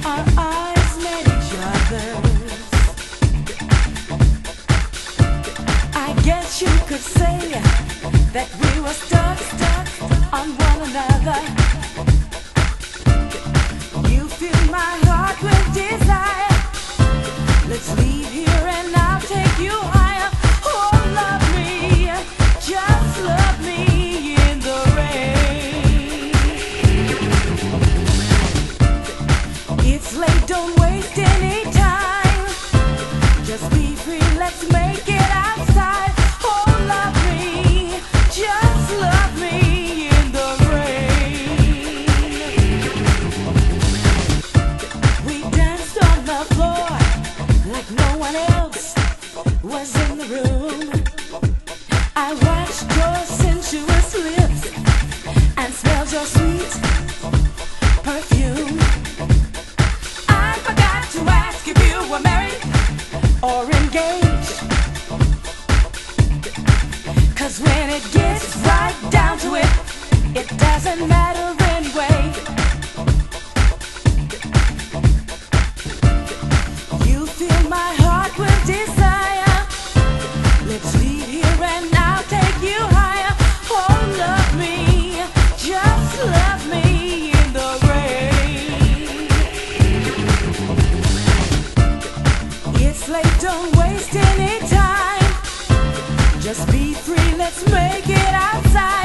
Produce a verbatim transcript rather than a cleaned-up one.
Our eyes met each other's. I guess you could say that we were stuck, stuck on one another. You fill my heart with desire. Let's leave here and I'll take you higher. Oh, love me, just love me in the rain. It's late, don't waste any time. Just be free, let's make it outside. Oh, love me, just love me in the rain. We danced on the floor like no one else was in the room. I watched your sensuous lips and smelled your sweet perfume. I forgot to ask if you were married or engaged, 'cause when it gets right down to it, it doesn't matter anyway. You fill my heart with desire. Let's leave here and I'll take you higher. Oh, love me, just love me in the rain. It's late, don't waste any time. Just be free, let's make it outside.